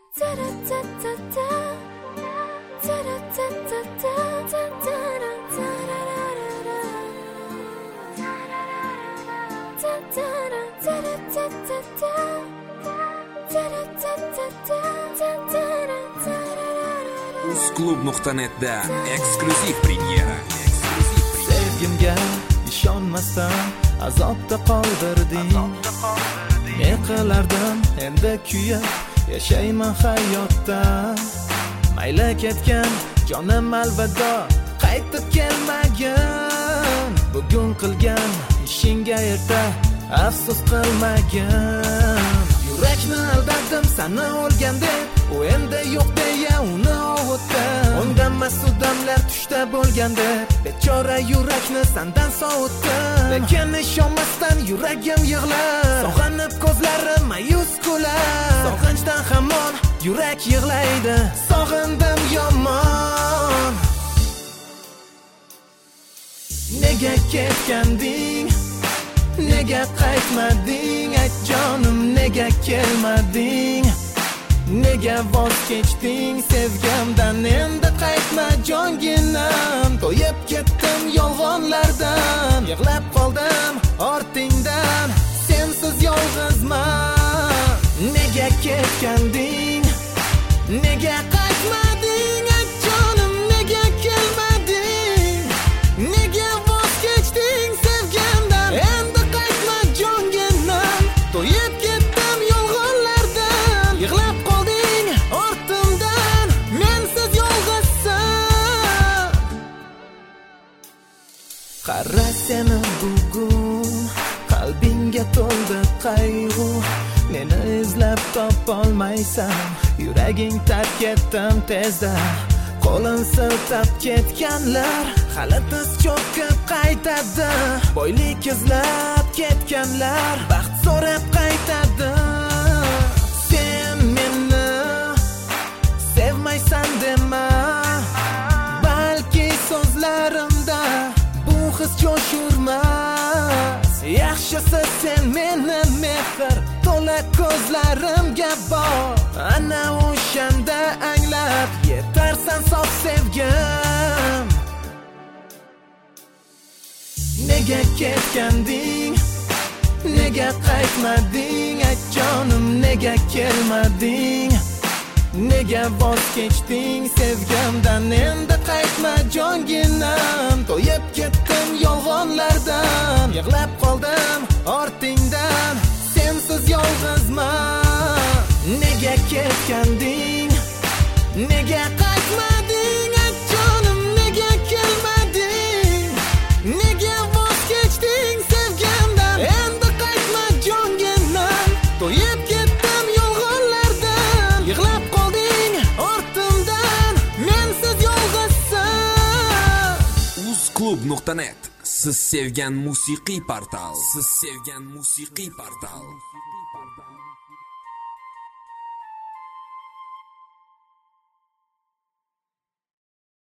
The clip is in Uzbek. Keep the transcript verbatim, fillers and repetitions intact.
Uzclub nuqta net'da eksklyuziv premyera. Sevgimga ishonmasdan azobda qoldirding. Ne qilardim endi kuyib yashayman hayotda. Mayli ketgan jonim alvido qaytib kelmagin. Bugun qilgan ishingga erta afsus qilmagin. Yurakni aldadim seni o'lgan deb, u endi yo'q deya uni ovutdim. Undan masudamlar tushda bo'lgan deb, bechora yurakni sendan sovutdim. Lekin ishonmasdan yuragim yig'lar, sog'inib ko'zlarim mayus kular. Sog'inchdan hamon yurak yig'laydi, sog'indim yomon. Nega ketganding? Nega qaytmading? Ayt jonim, nega kelmading? Nega voz kechding sevgamdan? Endi qaytma jonginam. To'yib ketdim yolg'onlardan, yig'lab qoldim ortingdan. Sensiz yolg'izman. Nega ketganding? Nega qaytmading? Ayt jonim, nega kelmading? Nega voz kechding sevgamdan? Endi qaytma jonginam. To'yib ketdim yolg'onlardan, yig'lab qolding ortimdan. Mensiz yolg'izsan. Qara seni bugun qalbingga to'ldi qayg'u. Meni izlab topolmaysan, yuraging tark etdim tezda. Qo'lin siltab ketganlar hali tiz cho'kib qaytadi. Boylik izlab ketganlar baxt so'rab qaytadi. Sen meni sevmaysan dema, balki so'zlarimda bu his jo'shurmas. Yaxshisi sen meni mehr to'la ko'zlarimga bor. Ana o'shanda anglab yetarsan sof sevgim. Nega ketganding? Nega qaytmading? Ayt jonim, nega kelmading? Nega voz kechding sevgamdan? Endi qaytma jonginam. To'yib ketdim yolg'onlardan, yig'lab qoldim ortingdan. Sensiz yolg'izman. Nega ketganding? Nega qaytmading? Ayt jonim, nega kelmading? Nega voz kechding sevgamdan? Endi qaytma jonginam. To'yib ketdim yolg'onlardan, yig'lab qolding ortimdan. Mensiz yolg'izsan. Uzclub nuqta net siz sevgan musiqiy portal. Siz sevgan musiqiy portal.